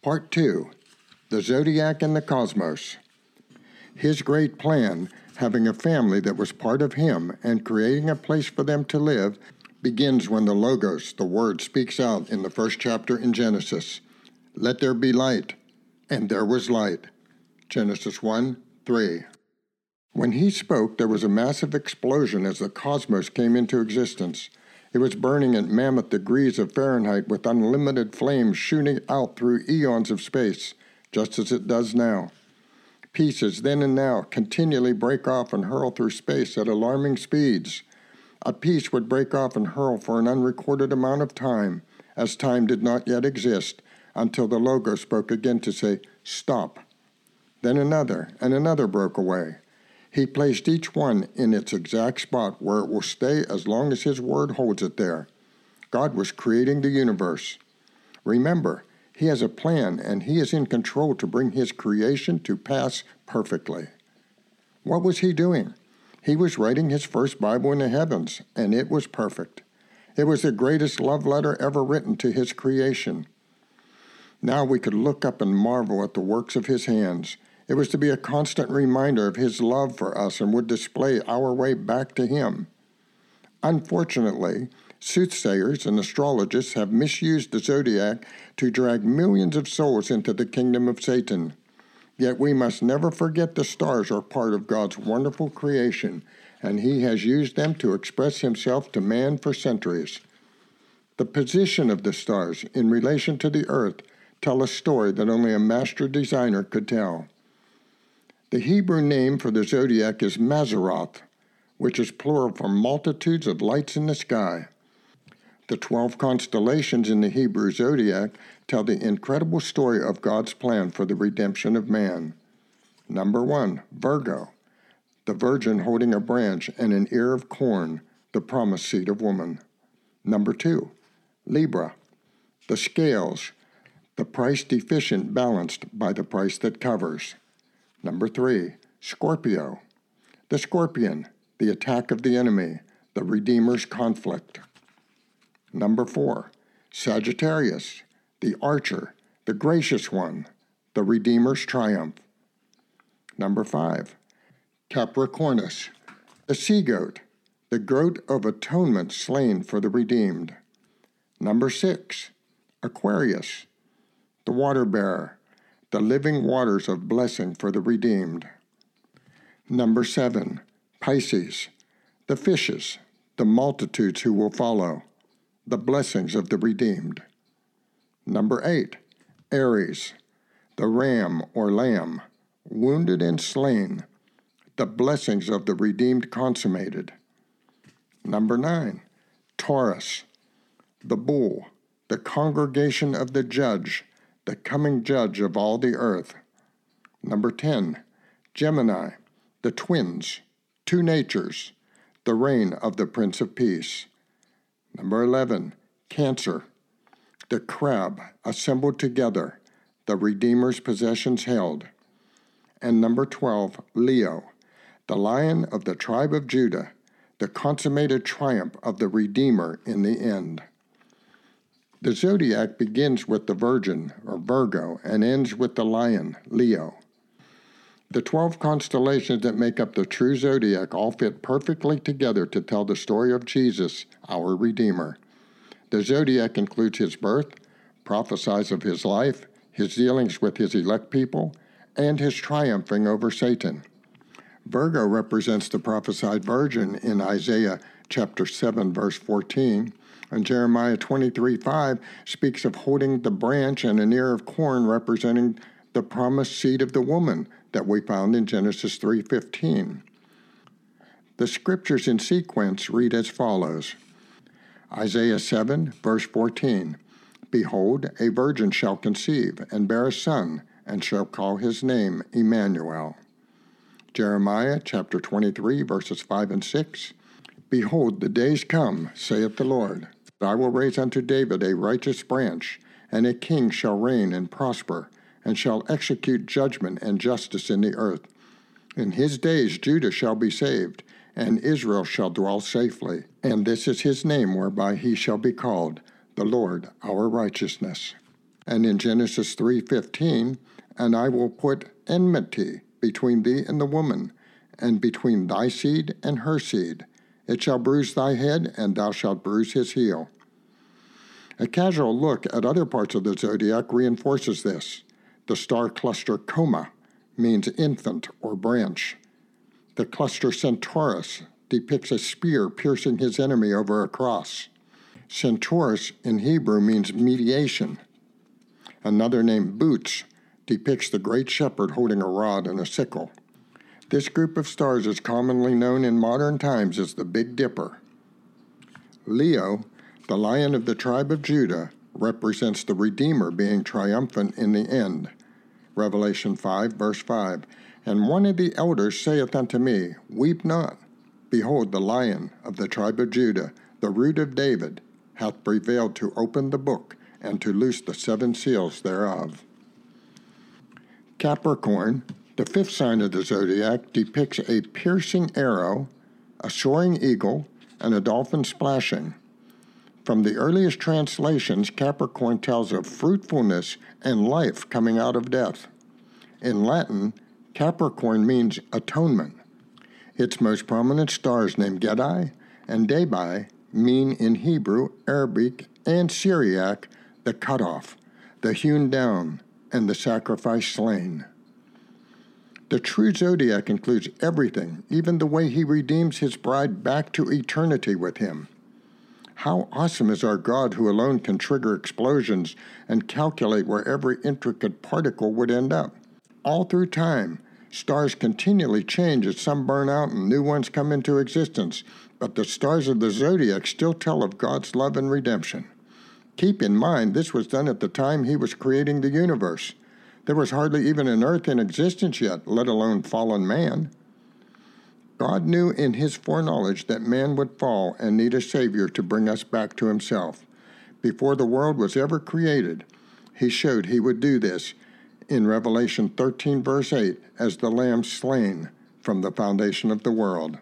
Part 2. The Zodiac and the Cosmos. His great plan, having a family that was part of him and creating a place for them to live, begins when the Logos, the Word, speaks out in the first chapter in Genesis. Let there be light, and there was light. Genesis 1:3. When he spoke, there was a massive explosion as the cosmos came into existence. It was burning at mammoth degrees of Fahrenheit with unlimited flames shooting out through eons of space, just as it does now. Pieces, then and now, continually break off and hurl through space at alarming speeds. A piece would break off and hurl for an unrecorded amount of time, as time did not yet exist, until the Logos spoke again to say, "Stop." Then another, and another broke away. He placed each one in its exact spot where it will stay as long as his word holds it there. God was creating the universe. Remember, he has a plan, and he is in control to bring his creation to pass perfectly. What was he doing? He was writing his first Bible in the heavens, and it was perfect. It was the greatest love letter ever written to his creation. Now we could look up and marvel at the works of his hands. It was to be a constant reminder of his love for us and would display our way back to him. Unfortunately, soothsayers and astrologists have misused the zodiac to drag millions of souls into the kingdom of Satan. Yet we must never forget the stars are part of God's wonderful creation, and he has used them to express himself to man for centuries. The position of the stars in relation to the earth tell a story that only a master designer could tell. The Hebrew name for the zodiac is Mazzaroth, which is plural for multitudes of lights in the sky. The 12 constellations in the Hebrew zodiac tell the incredible story of God's plan for the redemption of man. Number 1, Virgo, the virgin holding a branch and an ear of corn, the promised seed of woman. Number 2, Libra, the scales, the price deficient balanced by the price that covers. Number 3, Scorpio, the scorpion, the attack of the enemy, the Redeemer's conflict. Number 4, Sagittarius, the archer, the gracious one, the Redeemer's triumph. Number 5, Capricornus, the sea-goat, the goat of atonement slain for the redeemed. Number 6, Aquarius, the water-bearer, the living waters of blessing for the redeemed. Number 7, Pisces, the fishes, the multitudes who will follow, the blessings of the redeemed. Number 8, Aries, the ram or lamb, wounded and slain, the blessings of the redeemed consummated. Number 9, Taurus, the bull, the congregation of the judge, the coming judge of all the earth. Number 10, Gemini, the twins, two natures, the reign of the Prince of Peace. Number 11, Cancer, the crab assembled together, the Redeemer's possessions held. And number 12, Leo, the lion of the tribe of Judah, the consummated triumph of the Redeemer in the end. The zodiac begins with the Virgin, or Virgo, and ends with the lion, Leo. The 12 constellations that make up the true zodiac all fit perfectly together to tell the story of Jesus, our Redeemer. The zodiac includes his birth, prophesies of his life, his dealings with his elect people, and his triumphing over Satan. Virgo represents the prophesied virgin in Isaiah chapter 7, verse 14, and Jeremiah 23:5 speaks of holding the branch and an ear of corn representing the promised seed of the woman that we found in Genesis 3:15. The scriptures in sequence read as follows. Isaiah 7, verse 14, Behold, a virgin shall conceive and bear a son, and shall call his name Emmanuel. Jeremiah chapter 23, verses 5 and 6, Behold, the days come, saith the Lord, I will raise unto David a righteous branch, and a king shall reign and prosper, and shall execute judgment and justice in the earth. In his days Judah shall be saved, and Israel shall dwell safely. And this is his name whereby he shall be called, the Lord our righteousness. And in Genesis 3:15, and I will put enmity between thee and the woman, and between thy seed and her seed. It shall bruise thy head, and thou shalt bruise his heel. A casual look at other parts of the zodiac reinforces this. The star cluster Coma means infant or branch. The cluster Centaurus depicts a spear piercing his enemy over a cross. Centaurus in Hebrew means mediation. Another name, Boots, depicts the great shepherd holding a rod and a sickle. This group of stars is commonly known in modern times as the Big Dipper. Leo, the lion of the tribe of Judah, represents the Redeemer being triumphant in the end. Revelation 5, verse 5, and one of the elders saith unto me, Weep not. Behold, the Lion of the tribe of Judah, the root of David, hath prevailed to open the book and to loose the 7 seals thereof. Capricorn, the 5th sign of the zodiac, depicts a piercing arrow, a soaring eagle, and a dolphin splashing. From the earliest translations, Capricorn tells of fruitfulness and life coming out of death. In Latin, Capricorn means atonement. Its most prominent stars named Gedai and Dabai mean in Hebrew, Arabic, and Syriac the cut-off, the hewn down, and the sacrifice slain. The true zodiac includes everything, even the way he redeems his bride back to eternity with him. How awesome is our God, who alone can trigger explosions and calculate where every intricate particle would end up. All through time, stars continually change as some burn out and new ones come into existence, but the stars of the zodiac still tell of God's love and redemption. Keep in mind, this was done at the time he was creating the universe. There was hardly even an earth in existence yet, let alone fallen man. God knew in his foreknowledge that man would fall and need a Savior to bring us back to himself. Before the world was ever created, he showed he would do this in Revelation 13, verse 8, as the Lamb slain from the foundation of the world.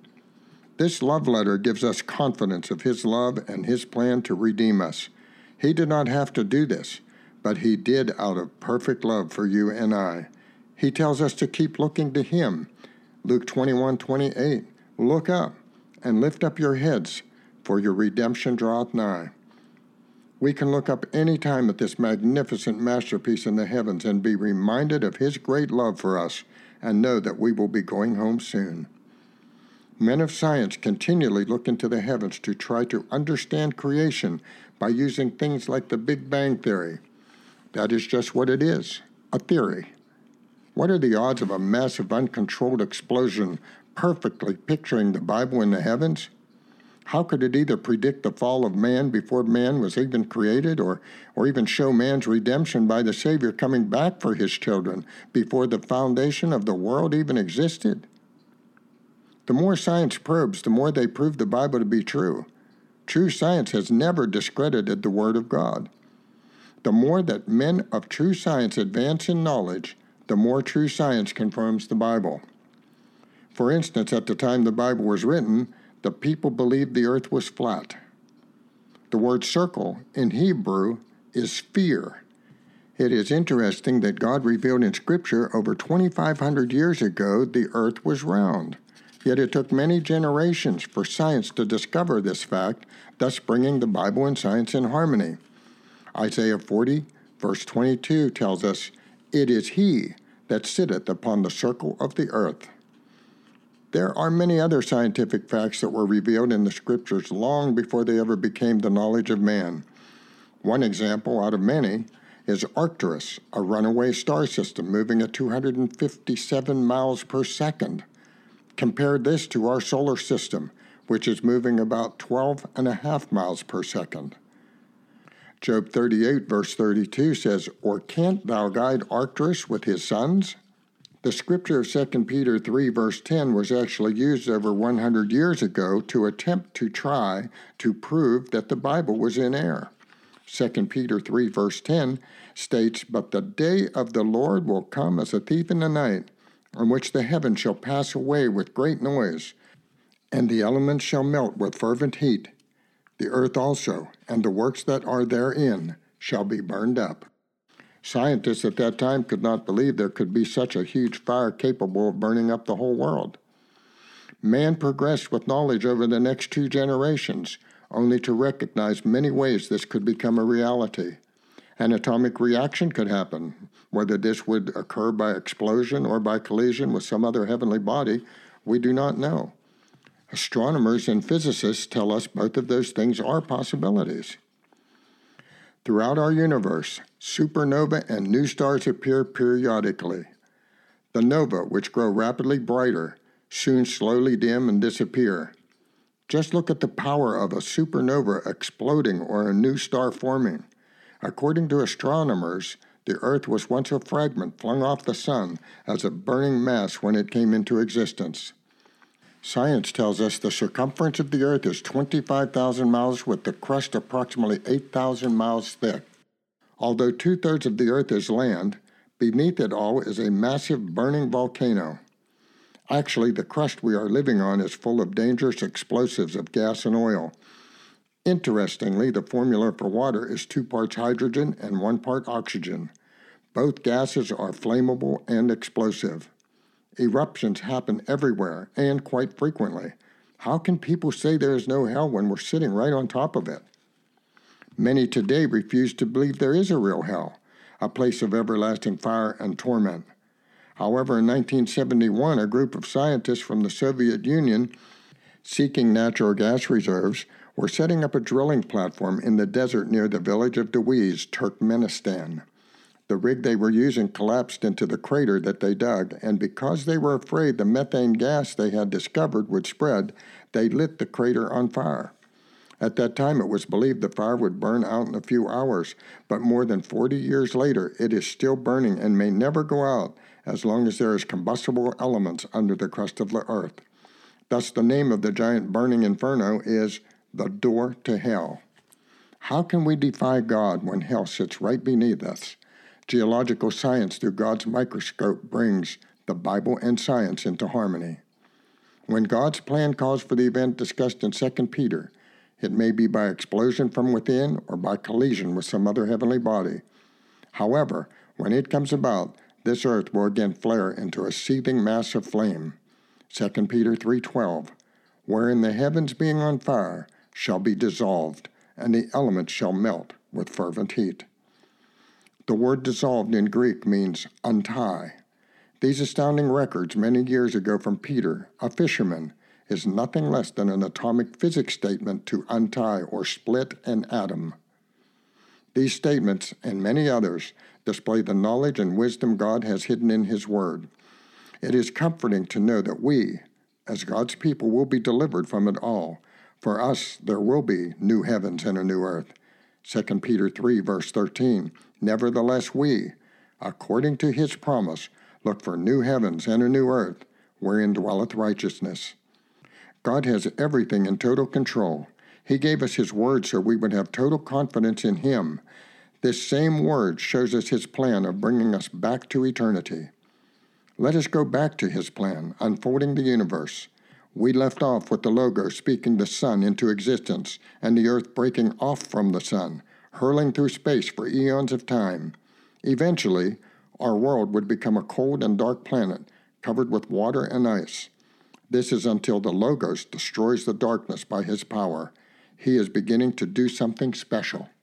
This love letter gives us confidence of his love and his plan to redeem us. He did not have to do this, but he did out of perfect love for you and I. He tells us to keep looking to him. Luke 21:28, look up and lift up your heads, for your redemption draweth nigh. We can look up any time at this magnificent masterpiece in the heavens and be reminded of his great love for us and know that we will be going home soon. Men of science continually look into the heavens to try to understand creation by using things like the Big Bang Theory. That is just what it is, a theory. What are the odds of a massive uncontrolled explosion perfectly picturing the Bible in the heavens? How could it either predict the fall of man before man was even created, or even show man's redemption by the Savior coming back for his children before the foundation of the world even existed? The more science probes, the more they prove the Bible to be true. True science has never discredited the Word of God. The more that men of true science advance in knowledge, the more true science confirms the Bible. For instance, at the time the Bible was written, the people believed the earth was flat. The word circle in Hebrew is sphere. It is interesting that God revealed in Scripture over 2,500 years ago the earth was round. Yet it took many generations for science to discover this fact, thus bringing the Bible and science in harmony. Isaiah 40, verse 22 tells us, It is he that sitteth upon the circle of the earth. There are many other scientific facts that were revealed in the Scriptures long before they ever became the knowledge of man. One example out of many is Arcturus, a runaway star system moving at 257 miles per second. Compare this to our solar system, which is moving about 12.5 miles per second. Job 38, verse 32 says, Or canst thou guide Arcturus with his sons? The scripture of 2 Peter 3, verse 10 was actually used over 100 years ago to attempt to try to prove that the Bible was in error. 2 Peter 3, verse 10 states, But the day of the Lord will come as a thief in the night, in which the heavens shall pass away with great noise, and the elements shall melt with fervent heat. The earth also, and the works that are therein, shall be burned up. Scientists at that time could not believe there could be such a huge fire capable of burning up the whole world. Man progressed with knowledge over the next 2 generations, only to recognize many ways this could become a reality. An atomic reaction could happen. Whether this would occur by explosion or by collision with some other heavenly body, we do not know. Astronomers and physicists tell us both of those things are possibilities. Throughout our universe, supernova and new stars appear periodically. The nova, which grow rapidly brighter, soon slowly dim and disappear. Just look at the power of a supernova exploding or a new star forming. According to astronomers, the Earth was once a fragment flung off the sun as a burning mass when it came into existence. Science tells us the circumference of the Earth is 25,000 miles with the crust approximately 8,000 miles thick. Although 2/3 of the Earth is land, beneath it all is a massive burning volcano. Actually, the crust we are living on is full of dangerous explosives of gas and oil. Interestingly, the formula for water is 2 parts hydrogen and 1 part oxygen. Both gases are flammable and explosive. Eruptions happen everywhere and quite frequently. How can people say there is no hell when we're sitting right on top of it? Many today refuse to believe there is a real hell, a place of everlasting fire and torment. However, in 1971, a group of scientists from the Soviet Union, seeking natural gas reserves, were setting up a drilling platform in the desert near the village of Tawiz, Turkmenistan. The rig they were using collapsed into the crater that they dug, and because they were afraid the methane gas they had discovered would spread, they lit the crater on fire. At that time, it was believed the fire would burn out in a few hours, but more than 40 years later, it is still burning and may never go out as long as there is combustible elements under the crust of the earth. Thus, the name of the giant burning inferno is the door to hell. How can we defy God when hell sits right beneath us? Geological science through God's microscope brings the Bible and science into harmony. When God's plan calls for the event discussed in 2 Peter, it may be by explosion from within or by collision with some other heavenly body. However, when it comes about, this earth will again flare into a seething mass of flame. 2 Peter 3:12, wherein the heavens being on fire shall be dissolved, and the elements shall melt with fervent heat. The word dissolved in Greek means untie. These astounding records many years ago from Peter, a fisherman, is nothing less than an atomic physics statement to untie or split an atom. These statements, and many others, display the knowledge and wisdom God has hidden in His Word. It is comforting to know that we, as God's people, will be delivered from it all. For us, there will be new heavens and a new earth. 2 Peter 3, verse 13, nevertheless we, according to His promise, look for new heavens and a new earth, wherein dwelleth righteousness. God has everything in total control. He gave us His Word so we would have total confidence in Him. This same Word shows us His plan of bringing us back to eternity. Let us go back to His plan, unfolding the universe. We left off with the Logos speaking the sun into existence and the earth breaking off from the sun, hurling through space for eons of time. Eventually, our world would become a cold and dark planet covered with water and ice. This is until the Logos destroys the darkness by His power. He is beginning to do something special.